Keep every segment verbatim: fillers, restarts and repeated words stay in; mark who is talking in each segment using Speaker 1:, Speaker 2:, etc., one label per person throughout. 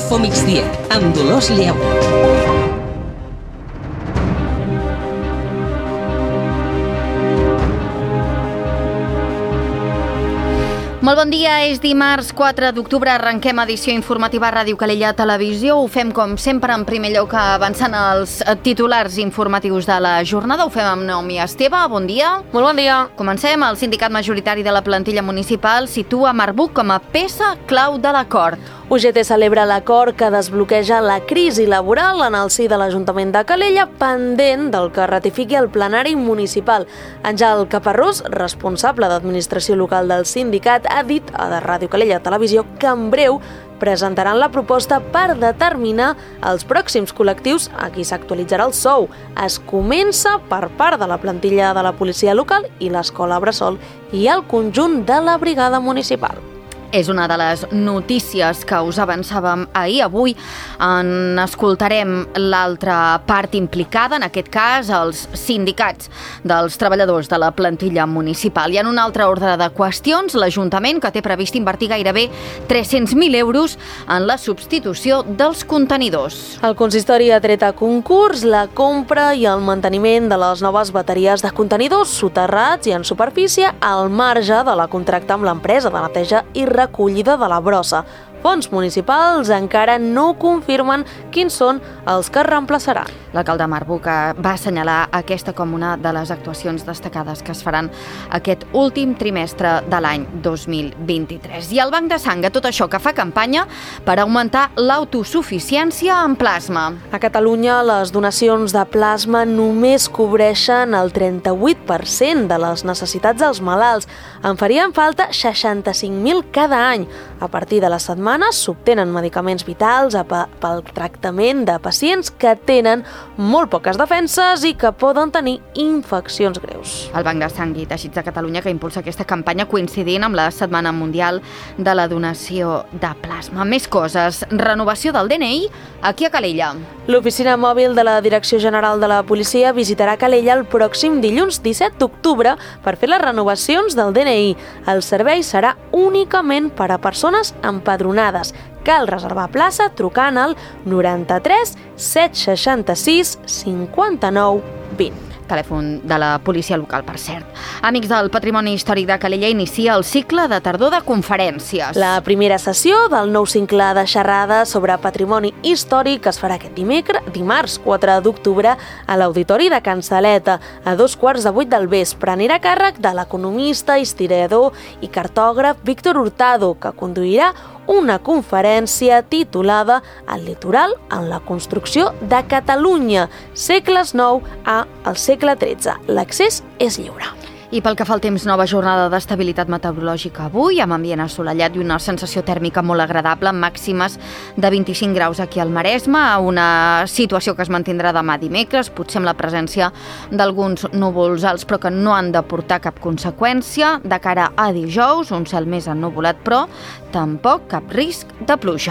Speaker 1: Info Migdia, amb Dolors Lleó.
Speaker 2: Molt bon dia, és dimarts quatre d'octubre, arrenquem edició informativa a Ràdio Calella Televisió. Ho fem com sempre en primer lloc avançant els titulars informatius de la jornada. Ho fem amb Naomi Esteve, bon dia.
Speaker 3: Molt bon dia.
Speaker 2: Comencem. El sindicat majoritari de la plantilla municipal situa Marbuc com a peça clau de l'acord.
Speaker 3: U G T celebra l'acord que desbloqueja la crisi laboral en el si de l'Ajuntament de Calella, pendent del que ratifiqui el plenari municipal. Àngel Caparrós, responsable d'administració local del sindicat, ha dit a la Ràdio Calella Televisió que en breu presentaran la proposta per determinar els pròxims col·lectius a qui s'actualitzarà el sou. Es comença per part de la plantilla de la policia local i l'Escola Bressol i el conjunt de la brigada municipal.
Speaker 2: És una de les notícies que us avançàvem ahir. Avui en escoltarem l'altra part implicada, en aquest cas els sindicats dels treballadors de la plantilla municipal. I en un altre ordre de qüestions, l'Ajuntament, que té previst invertir gairebé tres-cents mil euros en la substitució dels contenidors.
Speaker 3: El consistori ha tret a concurs la compra i el manteniment de les noves bateries de contenidors soterrats i en superfície al marge de la contracta amb l'empresa de neteja i recollida de la brossa. Fons municipals encara no confirmen quins són els que reemplaçaran.
Speaker 2: L'alcalde Marbuc va assenyalar aquesta com una de les actuacions destacades que es faran aquest últim trimestre de l'any dos mil vint-i-tres. I el Banc de Sang, tot això que fa campanya per augmentar l'autosuficiència en plasma.
Speaker 3: A Catalunya, les donacions de plasma només cobreixen el trenta-vuit per cent de les necessitats dels malalts. En farien falta seixanta-cinc mil cada any. A partir de la setmana s'obtenen medicaments vitals pel tractament de pacients que tenen molt poques defenses i que poden tenir infeccions greus.
Speaker 2: El Banc de Sang i Teixits de Catalunya, que impulsa aquesta campanya coincidint amb la Setmana Mundial de la Donació de Plasma. Més coses. Renovació del D N I aquí a Calella.
Speaker 3: L'oficina mòbil de la Direcció General de la Policia visitarà Calella el pròxim dilluns disset d'octubre per fer les renovacions del D N I. El servei serà únicament per a persones empadronades. Cal reservar plaça trucant al noranta-tres set seixanta-sis cinquanta-nou vint.
Speaker 2: Telèfon de la policia local, per cert. Amics del Patrimoni Històric de Calella inicia el cicle de tardor de conferències.
Speaker 3: La primera sessió del nou cicle de xerrades sobre patrimoni històric es farà aquest dimecres, dimarts quatre d'octubre a l'Auditori de Can Saleta a dos quarts de vuit del vespre. Anirà a càrrec de l'economista, historiador i cartògraf Víctor Hurtado, que conduirà una conferència titulada El litoral en la construcció de Catalunya, segles nou a el segle tretze. L'accés és lliure.
Speaker 2: I pel que fa al temps, nova jornada d'estabilitat meteorològica avui, amb ambient assolellat i una sensació tèrmica molt agradable, amb màximes de vint-i-cinc graus aquí al Maresme, una situació que es mantindrà demà dimecres, potser amb la presència d'alguns núvols alts, però que no han de portar cap conseqüència. De cara a dijous, un cel més ennuvolat, però tampoc cap risc de pluja.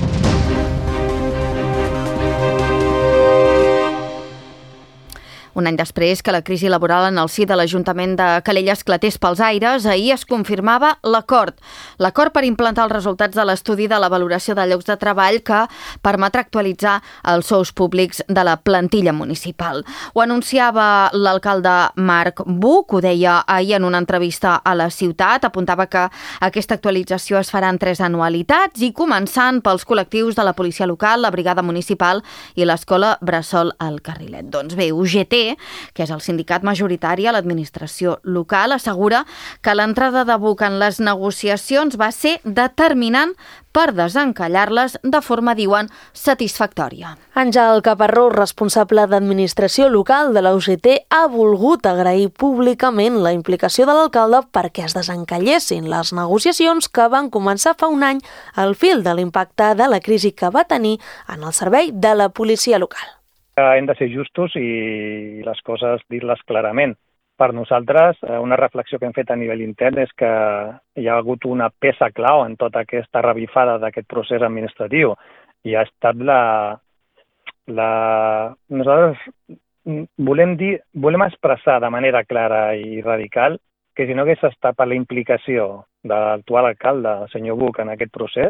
Speaker 2: Un any després que la crisi laboral en el si de l'Ajuntament de Calella esclatés pels aires, ahir es confirmava l'acord. L'acord per implantar els resultats de l'estudi de la valoració de llocs de treball que permetrà actualitzar els sous públics de la plantilla municipal. Ho anunciava l'alcalde Marc Buch, ho deia ahir en una entrevista a La Ciutat, apuntava que aquesta actualització es farà en tres anualitats i començant pels col·lectius de la policia local, la brigada municipal i l'Escola Bressol al Carrilet. Doncs bé, U G T, que és el sindicat majoritari a l'administració local, assegura que l'entrada de Buch en les negociacions va ser determinant per desencallar-les de forma, diuen, satisfactòria.
Speaker 3: Àngel Caparrós, responsable d'administració local de la U G T, ha volgut agrair públicament la implicació de l'alcalde perquè es desencallessin les negociacions que van començar fa un any al fil de l'impacte de la crisi que va tenir en el servei de la policia local.
Speaker 4: Hem de ser justos i les coses dir-les clarament. Per nosaltres, una reflexió que hem fet a nivell intern és que hi ha hagut una peça clau en tota aquesta revifada d'aquest procés administratiu i ha estat la... la... Nosaltres volem dir, volem expressar de manera clara i radical que si no hagués estat per la implicació de l'actual alcalde, el senyor Buch, en aquest procés,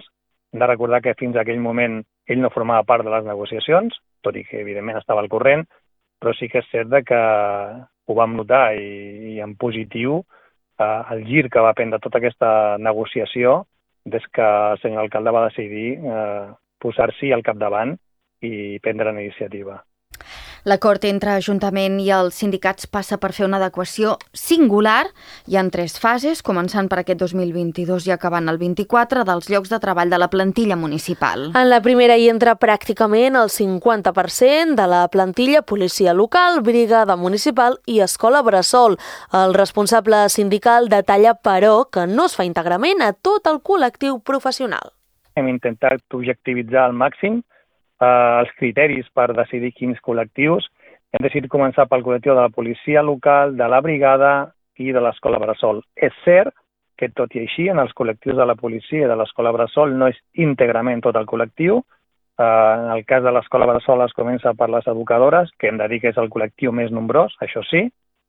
Speaker 4: Hem de recordar que fins a aquell moment ell no formava part de les negociacions, tot i que evidentment estava al corrent, però sí que és cert que ho vam notar i, i en positiu eh, el gir que va prendre tota aquesta negociació des que el senyor alcalde va decidir eh, posar-s'hi al capdavant i prendre la iniciativa.
Speaker 2: L'acord entre Ajuntament i els sindicats passa per fer una adequació singular. Hi ha tres fases, començant per aquest dos mil vint-i-dos i acabant el vint-i-quatre, dels llocs de treball de la plantilla municipal.
Speaker 3: En la primera hi entra pràcticament el cinquanta per cent de la plantilla policia local, brigada municipal i escola bressol. El responsable sindical detalla, però, que no es fa íntegrament a tot el col·lectiu professional.
Speaker 4: Hem intentat objectivitzar al màxim els criteris per decidir quins col·lectius. Hem decidit començar pel col·lectiu de la policia local, de la brigada i de l'escola bressol. És cert que, tot i així, en els col·lectius de la policia i de l'escola bressol no és íntegrament tot el col·lectiu. En el cas de l'escola bressol es comença per les educadores, que hem de dir que és el col·lectiu més nombrós, això sí,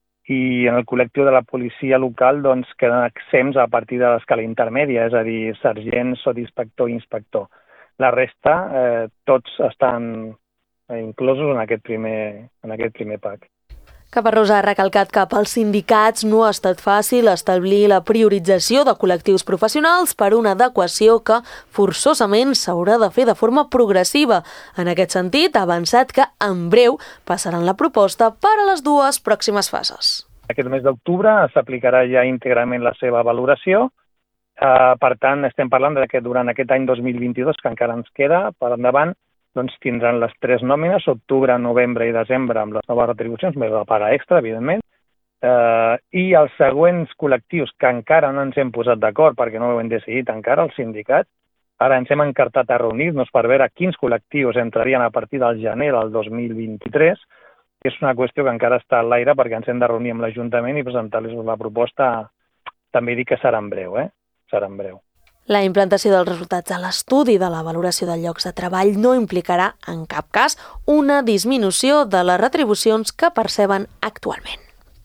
Speaker 4: i en el col·lectiu de la policia local doncs, queden exempts a partir de l'escala intermèdia, és a dir, sergent, sotsinspector i inspector. La resta, eh, tots estan inclosos en aquest primer, en aquest primer pack.
Speaker 3: Caparrós ha recalcat que pels sindicats no ha estat fàcil establir la priorització de col·lectius professionals per una adequació que forçosament s'haurà de fer de forma progressiva. En aquest sentit, ha avançat que en breu passaran la proposta per a les dues pròximes fases.
Speaker 4: Aquest mes d'octubre s'aplicarà ja íntegrament la seva valoració. Uh, per tant, estem parlant de que durant aquest any dos mil vint-i-dos, que encara ens queda per endavant, doncs tindran les tres nòmines, octubre, novembre i desembre, amb les noves retribucions, més la paga extra, evidentment, uh, i els següents col·lectius que encara no ens hem posat d'acord perquè no ho hem decidit encara, els sindicats, ara ens hem encartat a reunir-nos per veure quins col·lectius entrarien a partir del gener del dos mil vint-i-tres, que és una qüestió que encara està a l'aire perquè ens hem de reunir amb l'Ajuntament i presentar-los la proposta, també dic que serà en breu, eh? serà en breu.
Speaker 3: La implantació dels resultats de l'estudi de la valoració de llocs de treball no implicarà, en cap cas, una disminució de les retribucions que perceben actualment.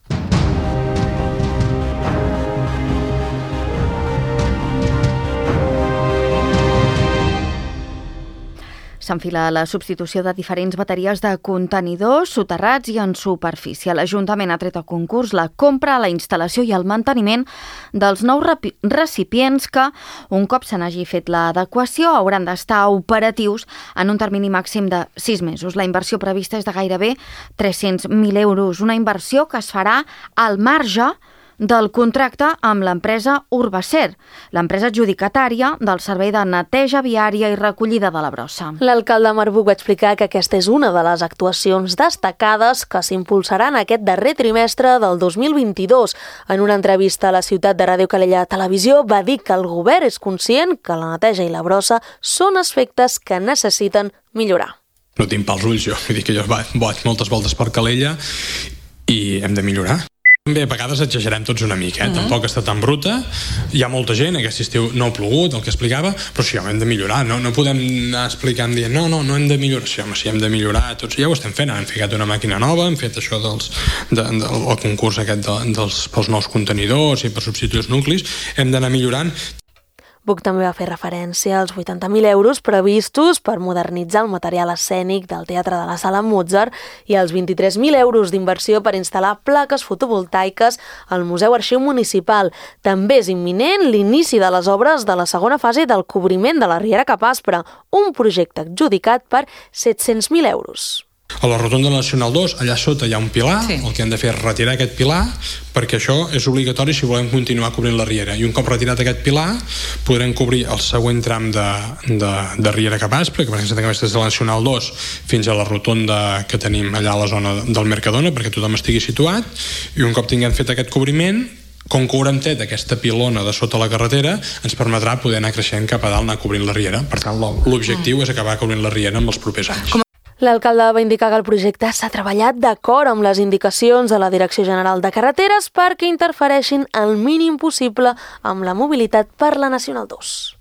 Speaker 2: S'enfila la substitució de diferents bateries de contenidors soterrats i en superfície. L'Ajuntament ha tret a concurs la compra, la instal·lació i el manteniment dels nous recipients que, un cop se n'hagi fet l'adequació, hauran d'estar operatius en un termini màxim de sis mesos. La inversió prevista és de gairebé tres-cents mil euros, una inversió que es farà al marge del contracte amb l'empresa Urbacer, l'empresa adjudicatària del servei de neteja viària i recollida de la brossa.
Speaker 3: L'alcalde Marbuc va explicar que aquesta és una de les actuacions destacades que s'impulsaran aquest darrer trimestre del dos mil vint-i-dos. En una entrevista a la ciutat de Ràdio Calella Televisió va dir que el govern és conscient que la neteja i la brossa són aspectes que necessiten millorar.
Speaker 5: No tinc pels ulls, jo. Vull dir que jo vaig moltes voltes per Calella i hem de millorar. Bé, a vegades exagerem tots una mica, eh? Uh-huh. Tampoc està tan bruta. Hi ha molta gent, aquest estiu no ha plogut, el que explicava, però sí, home, hem de millorar. No, no podem anar explicant dient, no, no, no hem de millorar. Sí, home, sí, hem de millorar. Tots ja ho estem fent. Hem ficat una màquina nova, hem fet això dels, de, de, el concurs aquest de, dels, pels nous contenidors i per substituir els nuclis. Hem d'anar millorant.
Speaker 3: Buch també va fer referència als vuitanta mil euros previstos per modernitzar el material escènic del Teatre de la Sala Mozart i els vint-i-tres mil euros d'inversió per instal·lar plaques fotovoltaiques al Museu Arxiu Municipal. També és imminent l'inici de les obres de la segona fase del cobriment de la Riera Capaspra, un projecte adjudicat per set-cents mil euros.
Speaker 5: A la rotonda nacional dos, allà sota hi ha un pilar, sí. El que hem de fer és retirar aquest pilar, perquè això és obligatori si volem continuar cobrint la riera. I un cop retirat aquest pilar, podrem cobrir el següent tram de, de, de Riera Capaspra, que per exemple des de la nacional dos fins a la rotonda que tenim allà a la zona del Mercadona, perquè tothom estigui situat, i un cop tinguem fet aquest cobriment, com que haurem tret aquesta pilona de sota la carretera, ens permetrà poder anar creixent cap a dalt, anar cobrint la riera. Per tant, l'objectiu és acabar cobrint la riera en els propers anys. Com
Speaker 3: L'alcalde va indicar que el projecte s'ha treballat d'acord amb les indicacions de la Direcció General de Carreteres perquè interfereixin el mínim possible amb la mobilitat per la Nacional dos.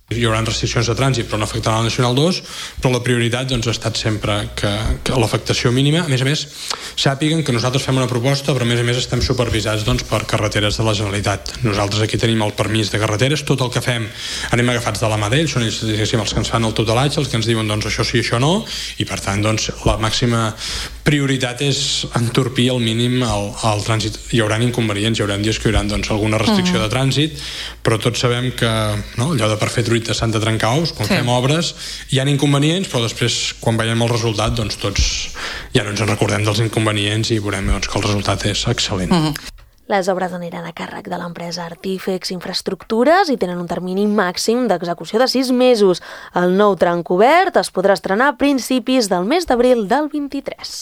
Speaker 5: Hi haurà restriccions de trànsit, però no afectaran la Nacional dos, però la prioritat doncs, ha estat sempre que, que l'afectació mínima. A més a més, sàpiguen que nosaltres fem una proposta, però a més a més estem supervisats doncs, per carreteres de la Generalitat. Nosaltres aquí tenim el permís de carreteres, tot el que fem anem agafats de la mà d'ells, són ells diguéssim, els que ens fan el tutelatge, els que ens diuen doncs, això sí, això no, i per tant doncs, la màxima prioritat és entorpir al mínim el, el trànsit. Hi haurà inconvenients, hi haurà dies que hi haurà doncs, alguna restricció mm. de trànsit, però tots sabem que no, allò de per fer de Sant de trencar ous, quan sí. fem obres hi ha inconvenients, però després quan veiem el resultat doncs tots ja no ens en recordem dels inconvenients i veurem doncs, que el resultat és excel·lent. Mm-hmm.
Speaker 3: Les obres aniran a càrrec de l'empresa Artífex Infraestructures i tenen un termini màxim d'execució de sis mesos. El nou tram cobert es podrà estrenar a principis del mes d'abril del vint-i-tres.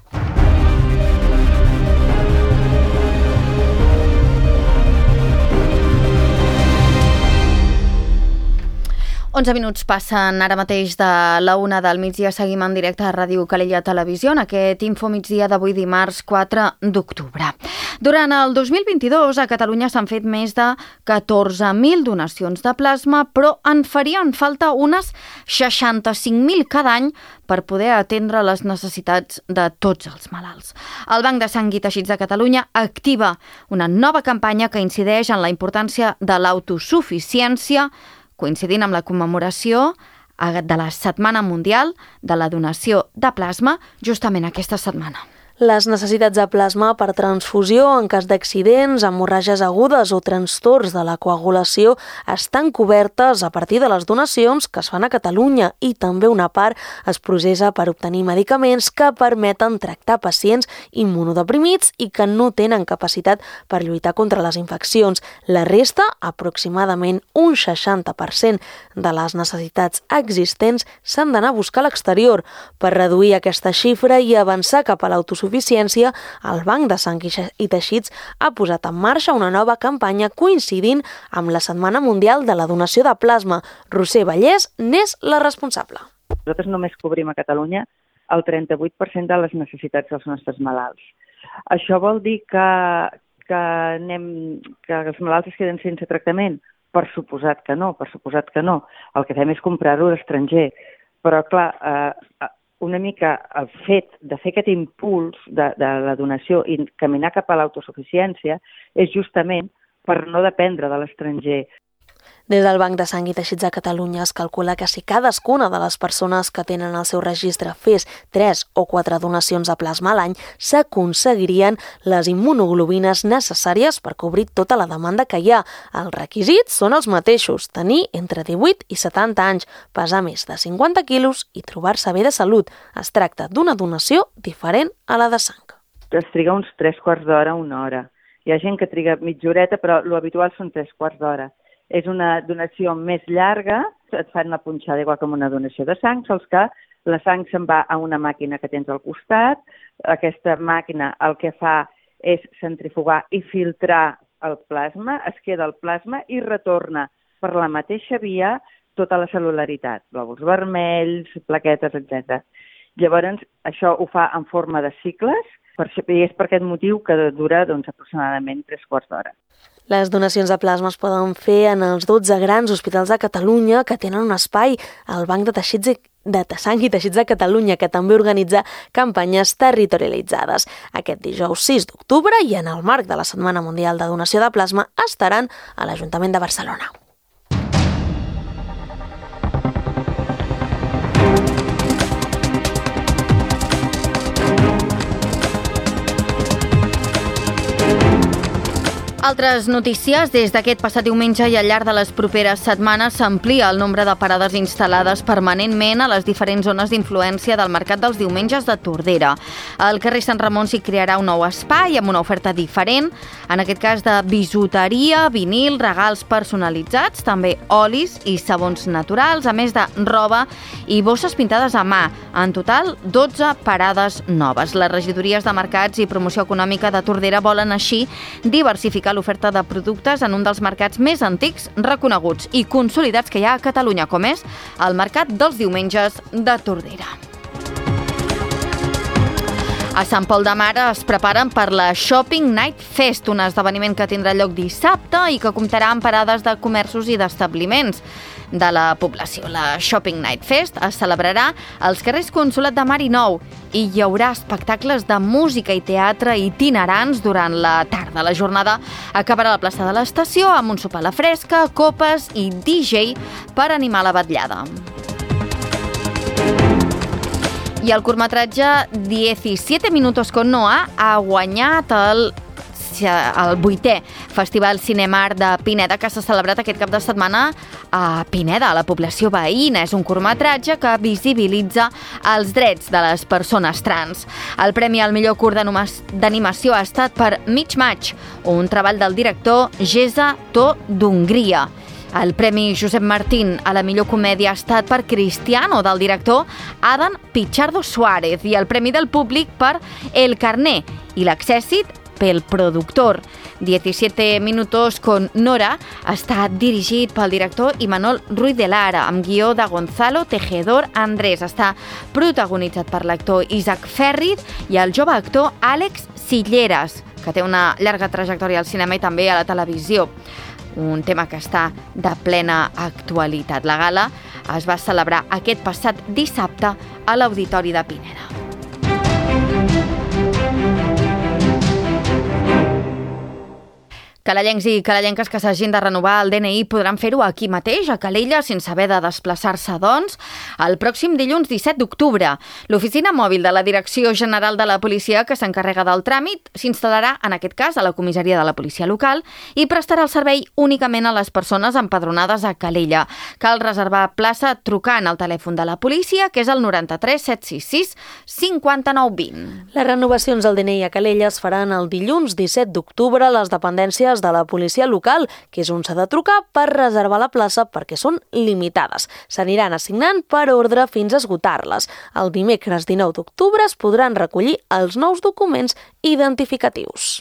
Speaker 2: onze minuts passen ara mateix de la una del migdia. Seguim en directe a Ràdio Calella Televisió en aquest Info Migdia d'avui dimarts quatre d'octubre. Durant el dos mil vint-i-dos a Catalunya s'han fet més de catorze mil donacions de plasma, però en farien falta unes seixanta-cinc mil cada any per poder atendre les necessitats de tots els malalts. El Banc de Sang i Teixits de Catalunya activa una nova campanya que incideix en la importància de l'autosuficiència, coincidint amb la commemoració de la Setmana Mundial de la Donació de Plasma justament aquesta setmana.
Speaker 3: Les necessitats de plasma per transfusió en cas d'accidents, hemorràgies agudes o trastorns de la coagulació estan cobertes a partir de les donacions que es fan a Catalunya i també una part es processa per obtenir medicaments que permeten tractar pacients immunodeprimits i que no tenen capacitat per lluitar contra les infeccions. La resta, aproximadament un seixanta per cent de les necessitats existents, s'han d'anar a buscar a l'exterior. Per reduir aquesta xifra i avançar cap a l'autosuficiència, suficiència, el Banc de Sang i Teixits ha posat en marxa una nova campanya coincidint amb la Setmana Mundial de la Donació de Plasma. Roser Vallès n'és la responsable.
Speaker 6: Nosaltres només cobrim a Catalunya el trenta-vuit per cent de les necessitats dels nostres malalts. Això vol dir que, que, anem, que els malalts es queden sense tractament? Per suposat que no, per suposat que no. El que fem és comprar-ho a l'estranger. Però, clar, eh, una mica el fet de fer aquest impuls de, de la donació i caminar cap a l'autosuficiència és justament per no dependre de l'estranger.
Speaker 3: Des del Banc de Sang i Teixits de Catalunya es calcula que si cadascuna de les persones que tenen el seu registre fes tres o quatre donacions de plasma a l'any, s'aconseguirien les immunoglobines necessàries per cobrir tota la demanda que hi ha. Els requisits són els mateixos: tenir entre divuit i setanta anys, pesar més de cinquanta quilos i trobar-se bé de salut. Es tracta d'una donació diferent a la de sang.
Speaker 6: Es triga uns tres quarts d'hora, una hora. Hi ha gent que triga mitja horeta, però l'habitual són tres quarts d'hora. És una donació més llarga, et fan una punxada igual com una donació de sang, sols que la sang se'n va a una màquina que tens al costat. Aquesta màquina el que fa és centrifugar i filtrar el plasma, es queda el plasma i retorna per la mateixa via tota la cel·lularitat, glòbuls vermells, plaquetes, etcètera. Llavors, això ho fa en forma de cicles, i és per aquest motiu que dura doncs, aproximadament tres quarts d'hora.
Speaker 3: Les donacions de plasma es poden fer en els dotze grans hospitals de Catalunya que tenen un espai al Banc de Teixits de Sang i Teixits de Catalunya, que també organitza campanyes territorialitzades. Aquest dijous sis d'octubre i en el marc de la Setmana Mundial de Donació de Plasma estaran a l'Ajuntament de Barcelona.
Speaker 2: Altres notícies. Des d'aquest passat diumenge i al llarg de les properes setmanes s'amplia el nombre de parades instal·lades permanentment a les diferents zones d'influència del mercat dels diumenges de Tordera. Al carrer Sant Ramon s'hi crearà un nou espai amb una oferta diferent, en aquest cas de bisuteria, vinil, regals personalitzats, també olis i sabons naturals, a més de roba i bosses pintades a mà. En total, dotze parades noves. Les regidories de Mercats i Promoció Econòmica de Tordera volen així diversificar l'oferta de productes en un dels mercats més antics, reconeguts i consolidats que hi ha a Catalunya, com és el Mercat dels Diumenges de Tordera. A Sant Pol de Mar es preparen per la Shopping Night Fest, un esdeveniment que tindrà lloc dissabte i que comptarà amb parades de comerços i d'establiments de la població. La Shopping Night Fest es celebrarà als carrers Consolat de Mar i Nou i hi haurà espectacles de música i teatre itinerants durant la tarda. La jornada acabarà a la plaça de l'estació amb un sopar a la fresca, copes i D J per animar la vetllada. I el curtmetratge disset minutos con Noah ha guanyat el el vuitè Festival Cinemart de Pineda, que s'ha celebrat aquest cap de setmana a Pineda, a la població veïna. És un curtmetratge que visibilitza els drets de les persones trans. El premi al millor curt d'animació ha estat per Mig Match, un treball del director Gesa To d'Hongria. El Premi Josep Martín a la millor comèdia ha estat per Cristiano, del director Adam Pichardo Suárez, i el Premi del Públic per El Carné i l'Accèssit pel productor. disset minutos con Nora està dirigit pel director Imanol Ruiz de Lara, amb guió de Gonzalo Tejedor Andrés. Està protagonitzat per l'actor Isaac Ferrid i el jove actor Àlex Silleras, que té una llarga trajectòria al cinema i també a la televisió. Un tema que està de plena actualitat. La gala es va celebrar aquest passat dissabte a l'Auditori de Pineda. Calellencs i calellenques que s'hagin de renovar el D N I podran fer-ho aquí mateix, a Calella, sense haver de desplaçar-se, doncs, el pròxim dilluns disset d'octubre. L'oficina mòbil de la Direcció General de la Policia, que s'encarrega del tràmit, s'instal·larà, en aquest cas, a la comissaria de la policia local i prestarà el servei únicament a les persones empadronades a Calella. Cal reservar plaça trucant al telèfon de la policia, que és el noranta-tres set sis sis cinquanta-nou vint.
Speaker 3: Les renovacions del D N I a Calella es faran el dilluns disset d'octubre a les dependències de la policia local, que és on s'ha de trucar per reservar la plaça perquè són limitades. S'aniran assignant per ordre fins a esgotar-les. El dimecres dinou d'octubre es podran recollir els nous documents identificatius.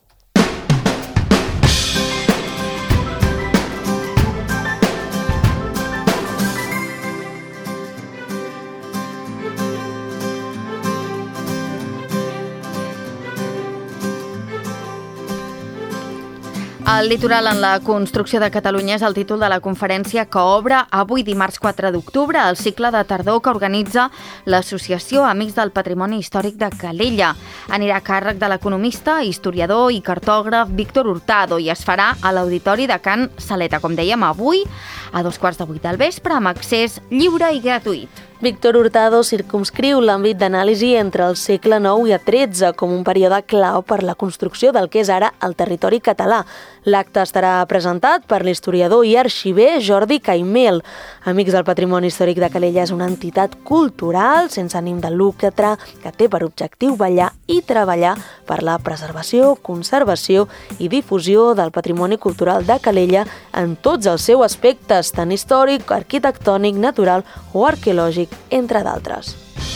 Speaker 2: El litoral en la construcció de Catalunya és el títol de la conferència que obre avui dimarts quatre d'octubre el cicle de tardor que organitza l'Associació Amics del Patrimoni Històric de Calella. Anirà a càrrec de l'economista, historiador i cartògraf Víctor Hurtado i es farà a l'Auditori de Can Saleta, com dèiem, avui a dos quarts de vuit del vespre amb accés lliure i gratuït.
Speaker 3: Víctor Hurtado circumscriu l'àmbit d'anàlisi entre el segle nou i el tretze com un període clau per la construcció del que és ara el territori català. L'acte estarà presentat per l'historiador i arxiver Jordi Caimel. Amics del Patrimoni Històric de Calella és una entitat cultural sense ànim de lucre que té per objectiu vetllar i treballar per la preservació, conservació i difusió del patrimoni cultural de Calella en tots els seus aspectes, tant històric, arquitectònic, natural o arqueològic, entre d'altres.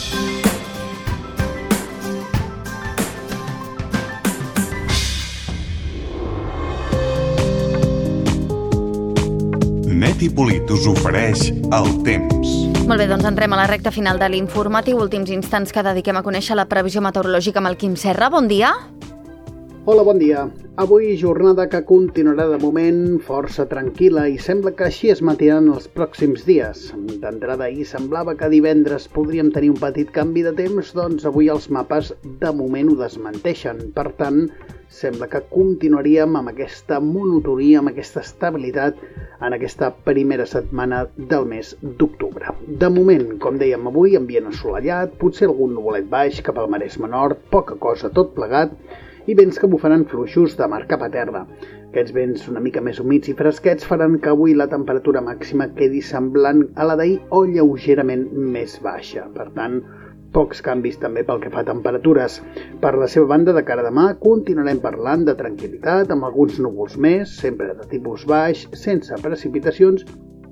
Speaker 7: Net i Polit us ofereix el temps.
Speaker 2: Molt bé, doncs entrem a la recta final de l'informatiu. Últims instants que dediquem a conèixer la previsió meteorològica amb el Quim Serra. Bon dia.
Speaker 8: Hola, bon dia. Avui jornada que continuarà de moment força tranquil·la i sembla que així es mantindran els pròxims dies. D'entrada ahir semblava que divendres podríem tenir un petit canvi de temps, doncs avui els mapes de moment ho desmenteixen. Per tant, sembla que continuaríem amb aquesta monotonia, amb aquesta estabilitat en aquesta primera setmana del mes d'octubre. De moment, com dèiem avui, ambient assolellat, potser algun nuvolet baix cap al Maresme Nord, poca cosa tot plegat, i vents que bufaran fluixos de mar cap a terra. Aquests vents una mica més humits i fresquets faran que avui la temperatura màxima quedi semblant a la d'ahir o lleugerament més baixa. Per tant, pocs canvis també pel que fa a temperatures. Per la seva banda, de cara a demà, continuarem parlant de tranquil·litat, amb alguns núvols més, sempre de tipus baix, sense precipitacions,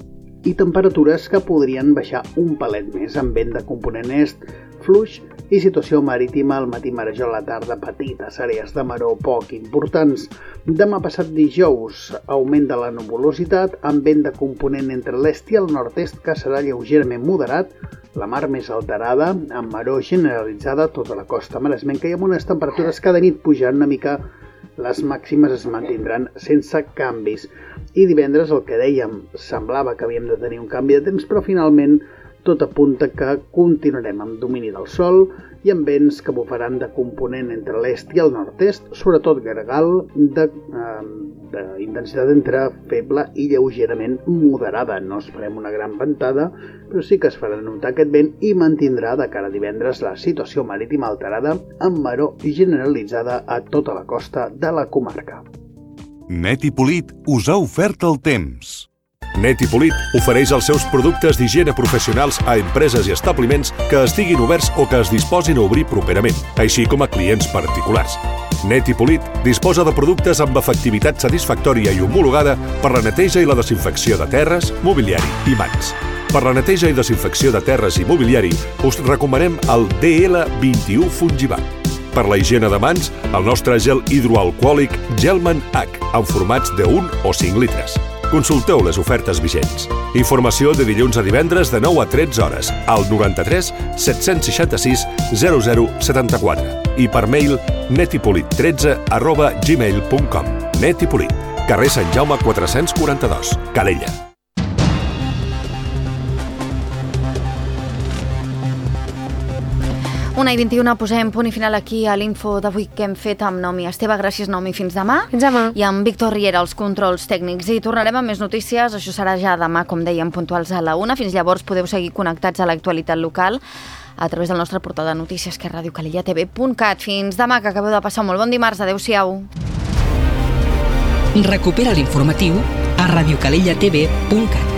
Speaker 8: i temperatures que podrien baixar un palet més amb vent de component est, fluix i situació marítima al matí marejol, a la tarda petites àrees de maror poc importants. Demà passat dijous, augment de la nuvolositat amb vent de component entre l'est i el nord-est que serà lleugerament moderat, la mar més alterada, amb maror generalitzada a tota la costa maresmenca i amb unes temperatures cada nit pujant una mica. Les màximes es mantindran sense canvis. I divendres, el que dèiem, semblava que havíem de tenir un canvi de temps, però finalment tot apunta que continuarem amb domini del sol i amb vents que bufaran de component entre l'est i el nord-est, sobretot gregal, d'intensitat eh, entre feble i lleugerament moderada. No es farem una gran ventada, però sí que es farà notar aquest vent i mantindrà de cara a divendres la situació marítima alterada amb maror generalitzada a tota la costa de la comarca.
Speaker 7: Net i Polit us ha ofert el temps.
Speaker 9: Net i Polit ofereix els seus productes d'higiene professionals a empreses i establiments que estiguin oberts o que es disposin a obrir properament, així com a clients particulars. Net i Polit disposa de productes amb efectivitat satisfactòria i homologada per la neteja i la desinfecció de terres, mobiliari i mans. Per la neteja i desinfecció de terres i mobiliari us recomanem el D L vint-i-u Fungivac. Per la higiene de mans, el nostre gel hidroalcohòlic Gelman H, en formats de un o cinc litres. Consulteu les ofertes vigents. Informació de dilluns a divendres de nou a tretze hores al noranta-tres set-cents seixanta-sis zero zero setanta-quatre i per mail netipolit tretze arroba gmail punt com. Net i Polit, carrer Sant Jaume quatre-cents quaranta-dos, Calella.
Speaker 2: una i vint-i-una, posem punt i final aquí a l'info d'avui que hem fet amb Naomi Esteve. Gràcies, Naomi, fins demà.
Speaker 3: Fins demà.
Speaker 2: I amb Víctor Riera, els controls tècnics. I tornarem amb més notícies, això serà ja demà, com dèiem, puntuals a la una. Fins llavors podeu seguir connectats a l'actualitat local a través del nostre portal de notícies, que és radio calella t v punt cat. Fins demà, que acabeu de passar molt bon dimarts. Adéu-siau.
Speaker 1: Recupera l'informatiu a radio calella t v punt cat.